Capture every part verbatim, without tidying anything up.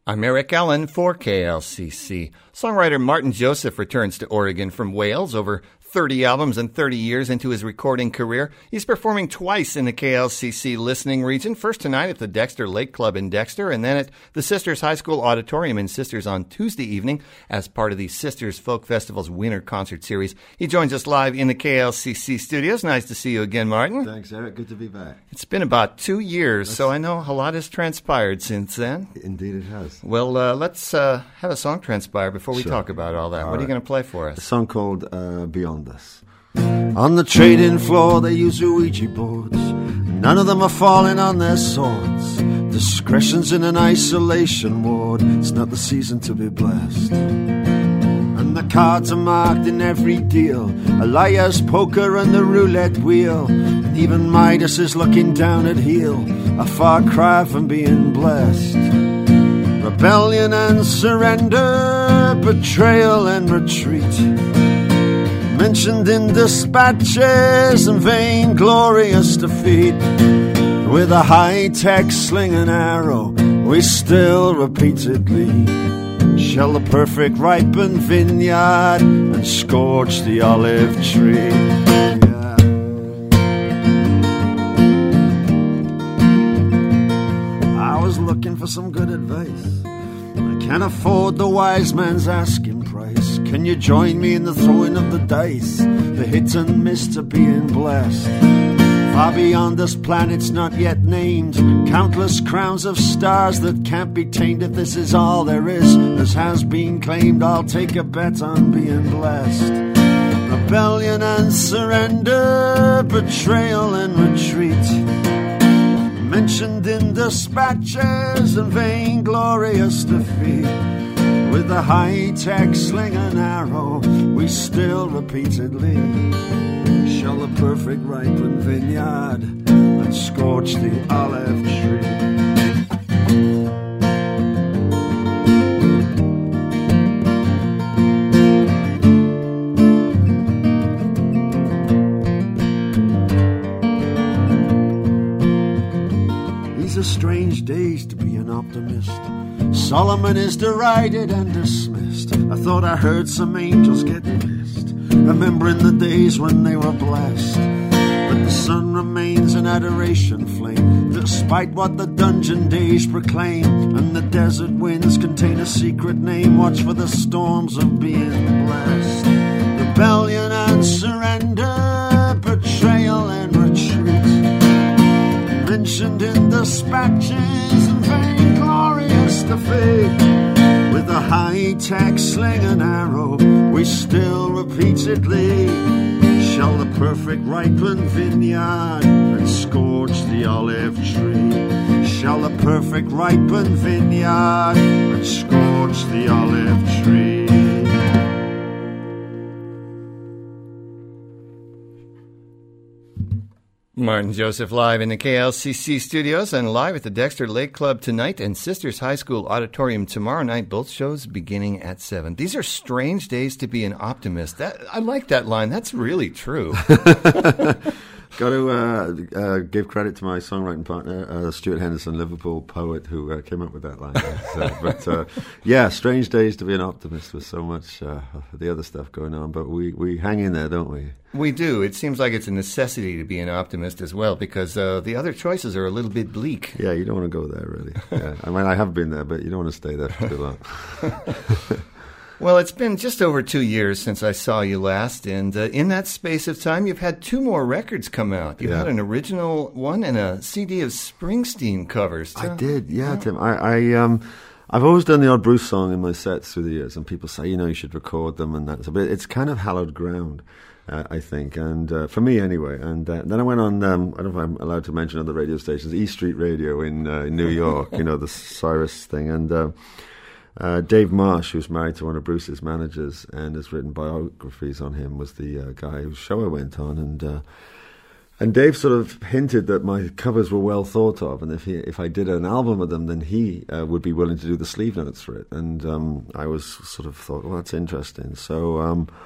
I'm Eric Allen for K L C C. Songwriter Martin Joseph returns to Oregon from Wales over thirty albums and thirty years into his recording career. He's performing twice in the K L C C listening region, first tonight at the Dexter Lake Club in Dexter, and then at the Sisters High School Auditorium in Sisters on Tuesday evening as part of the Sisters Folk Festival's Winter Concert Series. He joins us live in the K L C C studios. Nice to see you again, Martin. Thanks, Eric. Good to be back. It's been about two years, That's... so I know a lot has transpired since then. Indeed it has. Well, uh, let's uh, have a song transpire before we sure. talk about all that. All what right. are you going to play for us? A song called uh, Beyond Us. On the trading floor they use Ouija boards. None of them are falling on their swords. Discretion's in an isolation ward. It's not the season to be blessed. And the cards are marked in every deal. A liar's poker and the roulette wheel. And even Midas is looking down at heel. A far cry from being blessed. Rebellion and surrender, betrayal and retreat. Mentioned in dispatches and vainglorious defeat. With a high-tech sling and arrow, we still repeatedly shell the perfect ripened vineyard and scorch the olive tree. Yeah. I was looking for some good advice. I can't afford the wise man's asking price. Can you join me in the throwing of the dice? The hit and miss to being blessed. Far beyond this planet's not yet named. Countless crowns of stars that can't be tamed. If this is all there is, as has been claimed, I'll take a bet on being blessed. Rebellion and surrender, betrayal and retreat. Mentioned in dispatches and vainglorious defeat. With a high-tech sling and arrow, we still repeatedly shell the perfect ripened vineyard and scorch the olive tree. These are strange days to be an optimist. Solomon is derided and dismissed. I thought I heard some angels get pissed, remembering the days when they were blessed. But the sun remains an adoration flame, despite what the dungeon days proclaim. And the desert winds contain a secret name. Watch for the storms of being blessed. Rebellion and surrender, betrayal and retreat. Mentioned in dispatches and vainglorious defeat. With a high-tech sling and arrow, we still repeatedly shell the perfect ripened vineyard and scorch the olive tree. Shell the perfect ripened vineyard and scorch the olive tree. Martin Joseph live in the K L C C studios and live at the Dexter Lake Club tonight and Sisters High School Auditorium tomorrow night, both shows beginning at seven. These are strange days to be an optimist. That, I like that line. That's really true. Got to uh, uh, give credit to my songwriting partner, uh, Stuart Henderson, Liverpool poet, who uh, came up with that line. So, but uh, yeah, strange days to be an optimist with so much uh, the other stuff going on. But we, we hang in there, don't we? We do. It seems like it's a necessity to be an optimist as well, because uh, the other choices are a little bit bleak. Yeah, you don't want to go there, really. Yeah. I mean, I have been there, but you don't want to stay there for too long. Well, it's been just over two years since I saw you last, and uh, in that space of time, you've had two more records come out. You yeah. had an original one and a C D of Springsteen covers. I did, yeah, yeah. Tim. I, I, um, I've always done the odd Bruce song in my sets through the years, and people say, you know, you should record them, and that. But it's kind of hallowed ground, uh, I think, and uh, for me anyway. And uh, then I went on, um, I don't know if I'm allowed to mention other radio stations, E Street Radio in, uh, in New York, you know, the Cyrus thing, and... Uh, Uh, Dave Marsh, who's married to one of Bruce's managers and has written biographies on him, was the uh, guy whose show I went on, and uh, and Dave sort of hinted that my covers were well thought of, and if he, if I did an album of them, then he uh, would be willing to do the sleeve notes for it. And um, I was sort of thought, well, that's interesting. So um,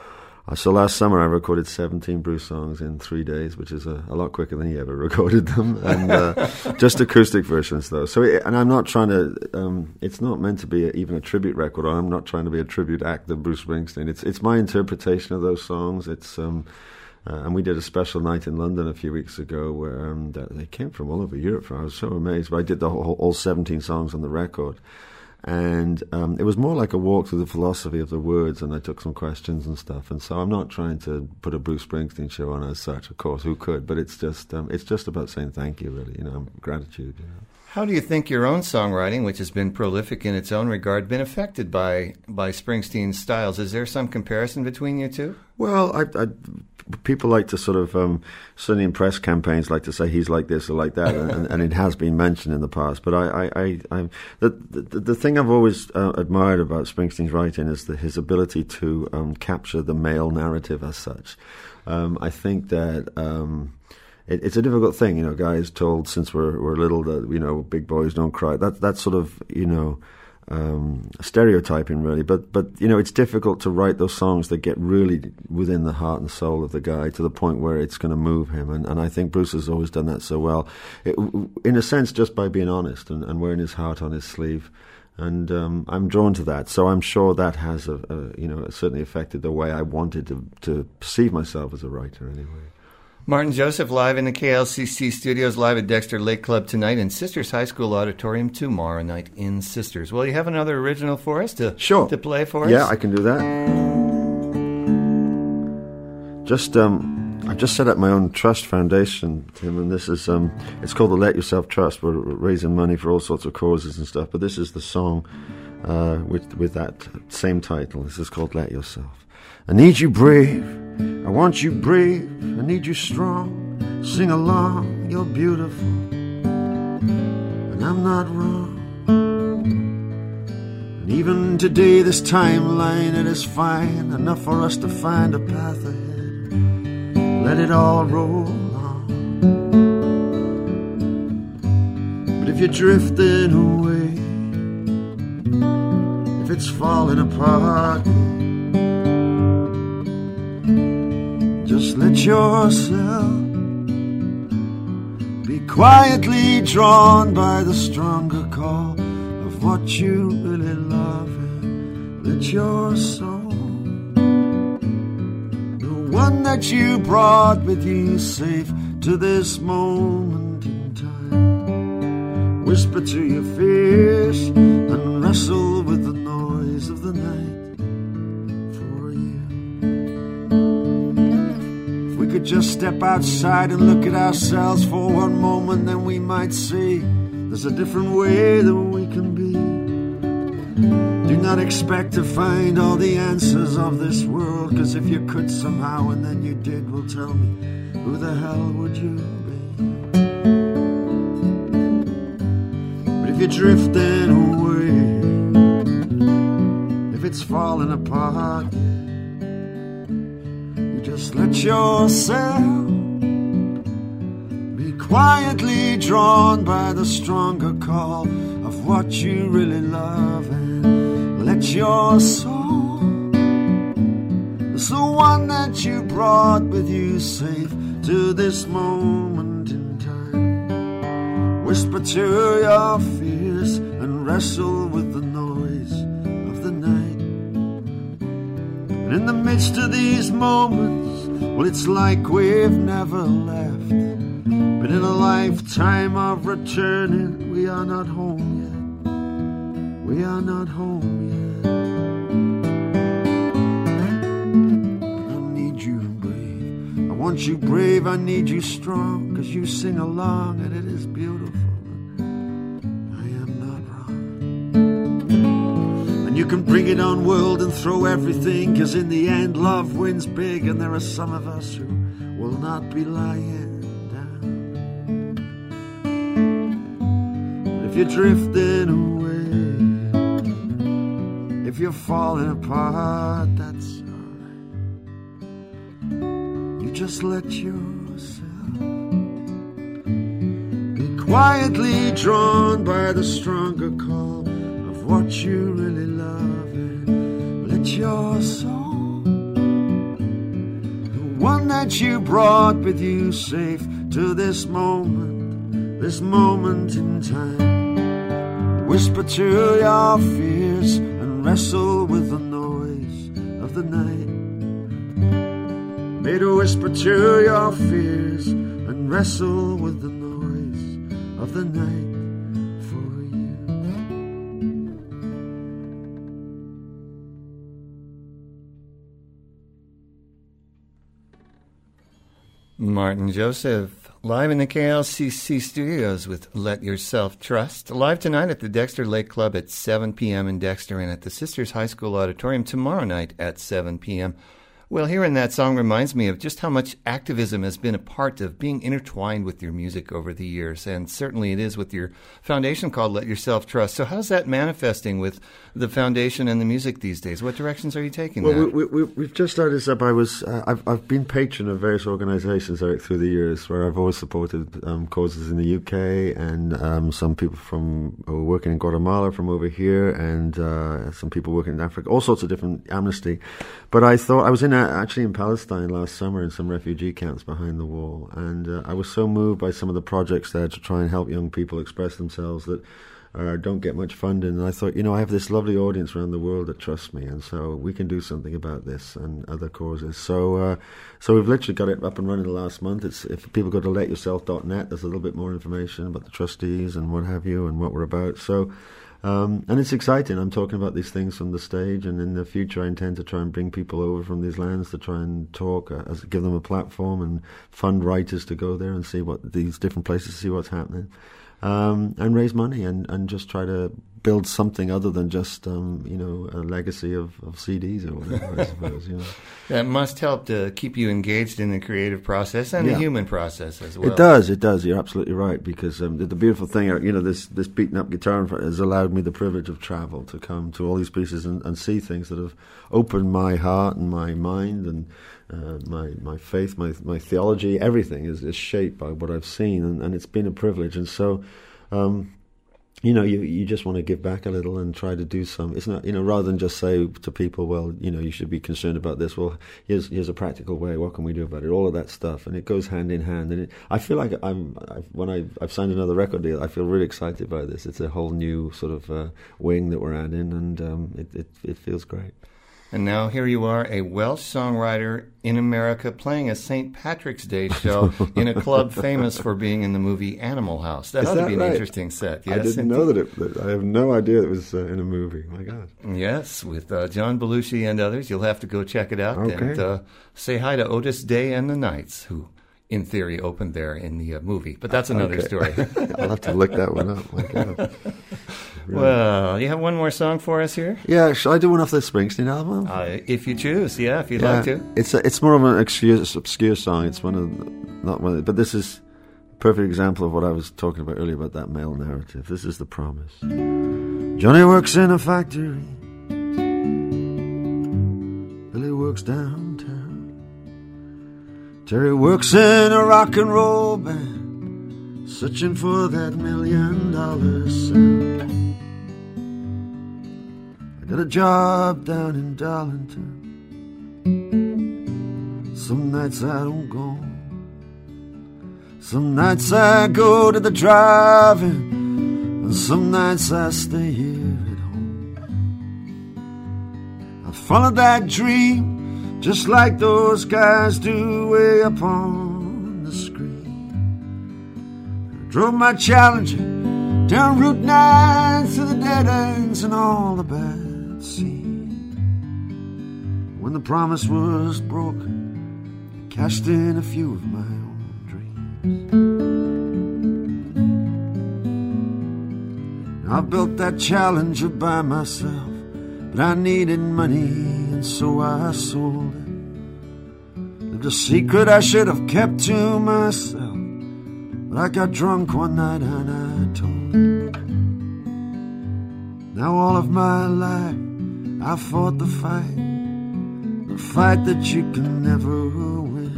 So last summer I recorded seventeen Bruce songs in three days, which is a, a lot quicker than he ever recorded them, and uh, just acoustic versions though. So, it, and I'm not trying to. Um, it's not meant to be a, even a tribute record. Or I'm not trying to be a tribute act of Bruce Springsteen. It's it's my interpretation of those songs. It's um, uh, and we did a special night in London a few weeks ago where um, they came from all over Europe. I was so amazed. But I did the whole, all seventeen songs on the record. And um, it was more like a walk through the philosophy of the words, and I took some questions and stuff. And so I'm not trying to put a Bruce Springsteen show on as such, of course, who could? But it's just um, it's just about saying thank you, really, you know, gratitude. You know. How do you think your own songwriting, which has been prolific in its own regard, been affected by by Springsteen's styles? Is there some comparison between you two? Well, I, I, people like to sort of, um, certainly in press campaigns, like to say he's like this or like that, and, and it has been mentioned in the past. But I, I, I, I the, the the thing I've always uh, admired about Springsteen's writing is the, his ability to um, capture the male narrative as such. Um, I think that. Um, It, it's a difficult thing, you know. Guys told since we're we're little that, you know, big boys don't cry. That that's sort of, you know, um, stereotyping really. But but you know, it's difficult to write those songs that get really within the heart and soul of the guy to the point where it's going to move him. And and I think Bruce has always done that so well, it, in a sense, just by being honest and, and wearing his heart on his sleeve. And um, I'm drawn to that, so I'm sure that has a, a you know certainly affected the way I wanted to to perceive myself as a writer. Anyway. Martin Joseph live in the K L C C studios, live at Dexter Lake Club tonight, and Sisters High School Auditorium tomorrow night in Sisters. Well, you have another original for us to sure. to play for us? Yeah, I can do that. Just um, I've just set up my own trust foundation, Tim, and this is um, it's called the Let Yourself Trust. We're raising money for all sorts of causes and stuff, but this is the song uh, with with that same title. This is called Let Yourself. I need you brave, I want you brave, I need you strong, sing along, you're beautiful, and I'm not wrong. And even today, this timeline, it is fine, enough for us to find a path ahead, let it all roll on. But if you're drifting away, if it's falling apart, just let yourself be quietly drawn by the stronger call of what you really love, and let your soul, the one that you brought with you safe to this moment in time, whisper to your fears and wrestle with the noise of the night. Could just step outside and look at ourselves for one moment, then we might see there's a different way that we can be. Do not expect to find all the answers of this world, cause if you could somehow and then you did, well, tell me, who the hell would you be? But if you're drifting away, if it's falling apart, just let yourself be quietly drawn by the stronger call of what you really love, and let your soul, the one that you brought with you safe to this moment in time, whisper to your fears and wrestle with the noise of the night. And in the midst of these moments, well, it's like we've never left, but in a lifetime of returning, we are not home yet. We are not home yet. I need you brave, I want you brave, I need you strong, cause you sing along and it is beautiful. You can bring it on, world, and throw everything, cause in the end love wins big, and there are some of us who will not be lying down. But if you're drifting away, if you're falling apart, that's alright. You just let yourself be quietly drawn by the stronger call of what you really love, and let your soul, one that you brought with you safe to this moment, this moment in time. Whisper to your fears and wrestle with the noise of the night. May to whisper to your fears and wrestle with the noise of the night. Martin Joseph, live in the K L C C studios with Let Yourself Trust. Live tonight at the Dexter Lake Club at seven p.m. in Dexter and at the Sisters High School Auditorium tomorrow night at seven p.m. Well, hearing that song reminds me of just how much activism has been a part of being intertwined with your music over the years, and certainly it is with your foundation called Let Yourself Trust. So how's that manifesting with the foundation and the music these days? What directions are you taking? Well, that? We, we, we've just started this up. I was, uh, I've, I've been patron of various organisations, Eric, through the years, where I've always supported um, causes in the U K, and um, some people from who are working in Guatemala from over here, and uh, some people working in Africa, all sorts of different Amnesty. But I thought I was in a, actually in Palestine last summer in some refugee camps behind the wall, and uh, I was so moved by some of the projects there to try and help young people express themselves that uh, don't get much funding. And I thought, you know, I have this lovely audience around the world that trust me, and so we can do something about this and other causes. So, uh, so we've literally got it up and running the last month. It's if people go to let yourself dot net, there's a little bit more information about the trustees and what have you and what we're about. So. Um, and it's exciting. I'm talking about these things from the stage, and in the future I intend to try and bring people over from these lands to try and talk, uh, as, give them a platform and fund writers to go there and see what these different places, see what's happening, um, and raise money and, and just try to build something other than just, um, you know, a legacy of, of C Ds or whatever, I suppose. You know. That must help to keep you engaged in the creative process and yeah. the human process as well. It does, it does. You're absolutely right, because um, the, the beautiful thing, you know, this this beaten up guitar has allowed me the privilege of travel, to come to all these places and, and see things that have opened my heart and my mind, and uh, my my faith, my my theology, everything is, is shaped by what I've seen, and, and it's been a privilege. And so, um, you know, you you just want to give back a little and try to do some. It's not, you know, rather than just say to people, well, you know, you should be concerned about this. Well, here's here's a practical way. What can we do about it? All of that stuff, and it goes hand in hand. And it, I feel like I'm I've, when I I've signed another record deal, I feel really excited by this. It's a whole new sort of uh, wing that we're adding, and um, it, it it feels great. And now here you are, a Welsh songwriter in America, playing a Saint Patrick's Day show in a club famous for being in the movie Animal House. That Is ought that to be an right? interesting set. Yes, I didn't indeed. know that it. That I have no idea it was uh, in a movie. My God. Yes, with uh, John Belushi and others. You'll have to go check it out Okay. and uh, say hi to Otis Day and the Knights, who, in theory, opened there in the uh, movie. But that's another Okay. story. I'll have to look that one up. My God. Really. Well, you have one more song for us here? Yeah, shall I do one off the Springsteen album? Uh, if you choose, yeah, if you'd yeah, like to. It's a, it's more of an obscure, obscure song. It's one of not one, of, but this is a perfect example of what I was talking about earlier about that male narrative. This is The Promise. Johnny works in a factory. Billy works downtown. Terry works in a rock and roll band, searching for that million dollar sound. Got a job down in Darlington. Some nights I don't go. Some nights I go to the drive-in, and some nights I stay here at home. I followed that dream just like those guys do way up on the screen. I drove my Challenger down Route nine through the dead ends and all the bad. When the promise was broken, I cashed in a few of my own dreams. I built that Challenger by myself, but I needed money and so I sold it. Lived a secret I should have kept to myself, but I got drunk one night and I told it. Now all of my life I fought the fight, the fight that you can never win.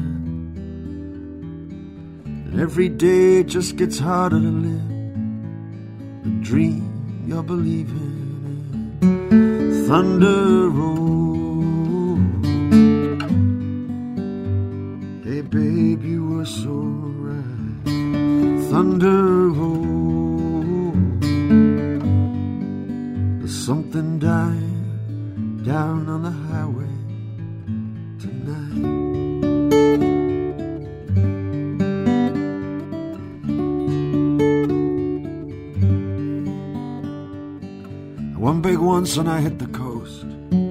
And every day it just gets harder to live the dream you're believing in. Thunder Road, Thunder roll. There's something dying down on the highway tonight. One big once and I hit the coast,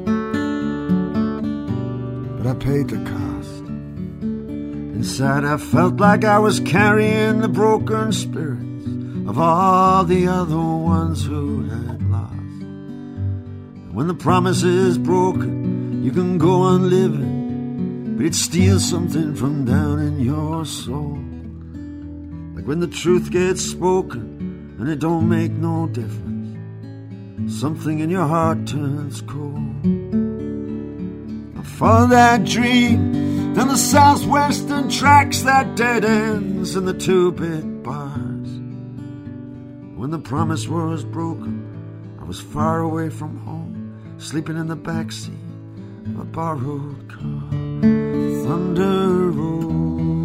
but I paid the cost. Inside I felt like I was carrying the broken spirits of all the other ones who had lost. And when the promise is broken, you can go on living, but it steals something from down in your soul. Like when the truth gets spoken and it don't make no difference, something in your heart turns cold. I follow that dream down the southwestern tracks that dead ends in the two-bit bars. When the promise was broken, I was far away from home, sleeping in the backseat of a borrowed car. Thunder roll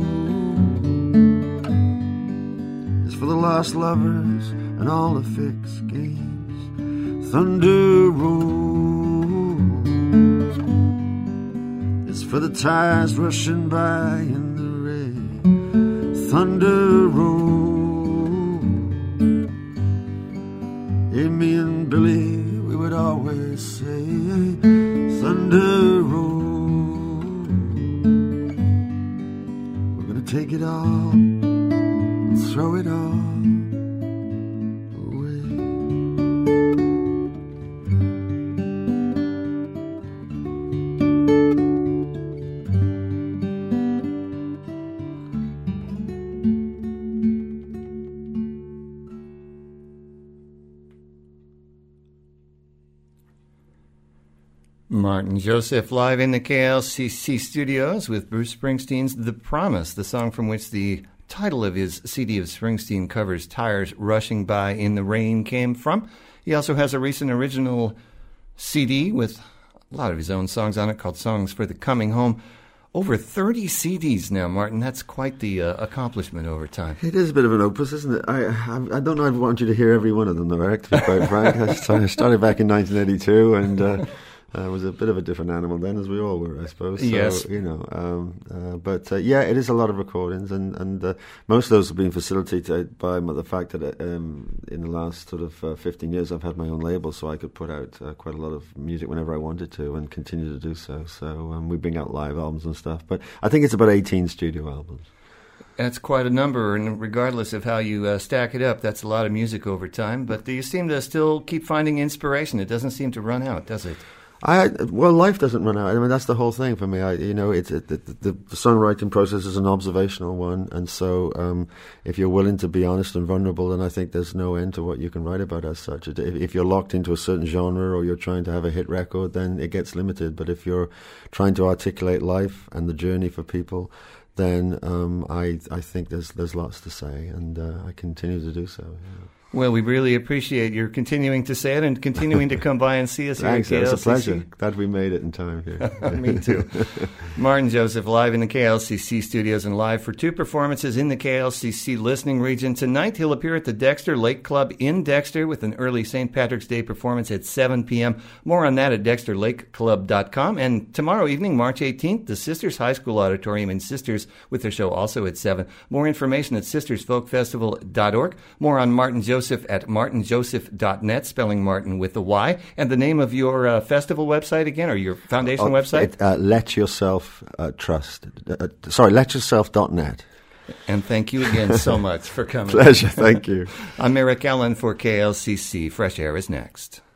is for the lost lovers and all the fixed games. Thunder roll for the tires rushing by in the rain. Thunder roll. Hey, me and Billy, we would always say, thunder roll. We're gonna take it all, throw it all away. Martin Joseph live in the K L C C studios with Bruce Springsteen's The Promise, the song from which the title of his C D of Springsteen covers Tires Rushing By in the Rain came from. He also has a recent original C D with a lot of his own songs on it called Songs for the Coming Home. Over thirty C Ds now, Martin. That's quite the uh, accomplishment over time. It is a bit of an opus, isn't it? I I, I don't know if I want you to hear every one of them, though, Eric, to be quite frank. I started back in nineteen eighty-two, and uh, I was a bit of a different animal then, as we all were, I suppose. So, yes. You know, um, uh, but uh, yeah, it is a lot of recordings, and, and uh, most of those have been facilitated by the fact that um, in the last sort of uh, fifteen years I've had my own label, so I could put out uh, quite a lot of music whenever I wanted to, and continue to do so. So um, we bring out live albums and stuff, but I think it's about eighteen studio albums. That's quite a number, and regardless of how you uh, stack it up, that's a lot of music over time. But you seem to still keep finding inspiration. It doesn't seem to run out, does it? I well, life doesn't run out. I mean, that's the whole thing for me. I, you know, it's it, the, the, the songwriting process is an observational one, and so um, if you're willing to be honest and vulnerable, then I think there's no end to what you can write about as such. If, if you're locked into a certain genre or you're trying to have a hit record, then it gets limited. But if you're trying to articulate life and the journey for people, then um, I I think there's there's lots to say, and uh, I continue to do so. Yeah. Well, we really appreciate your continuing to say it and continuing to come by and see us here Thanks, at K L C C. It's a pleasure. Glad we made it in time here. Me too. Martin Joseph live in the K L C C studios and live for two performances in the K L C C listening region. Tonight, he'll appear at the Dexter Lake Club in Dexter with an early Saint Patrick's Day performance at seven p.m. More on that at dexter lake club dot com. And tomorrow evening, March eighteenth, the Sisters High School Auditorium in Sisters with their show also at seven. More information at sisters folk festival dot org. More on Martin Joseph at martin joseph dot net, spelling Martin with a Y. And the name of your uh, festival website again, or your foundation oh, website? It, uh, Let Yourself uh, Trust. Uh, sorry, let yourself dot net. And thank you again so much for coming. Pleasure, thank you. I'm Eric Allen for K L C C. Fresh Air is next.